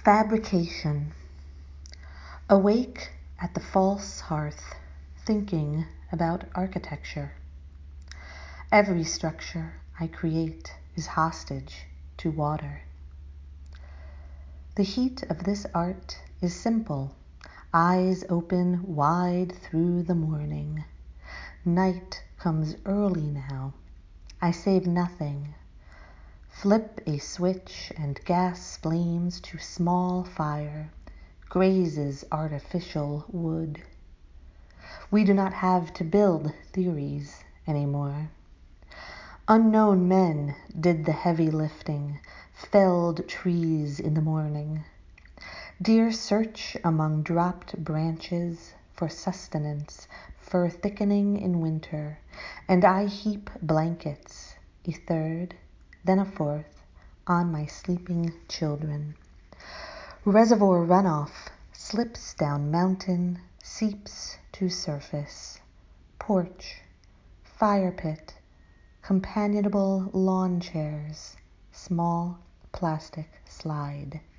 Fabrication. Awake at the false hearth, thinking about architecture. Every structure I create is hostage to water. The heat of this art is simple, eyes open wide through the morning. Night comes early now. I save nothing. Flip a switch and gas flames to small fire, grazes artificial wood. We do not have to build theories anymore. Unknown men did the heavy lifting, felled trees in the morning. Deer search among dropped branches for sustenance, fur thickening in winter, and I heap blankets, a third, then a fourth, on my sleeping children. Reservoir runoff slips down mountain, seeps to surface. Porch, fire pit, companionable lawn chairs, small plastic slide.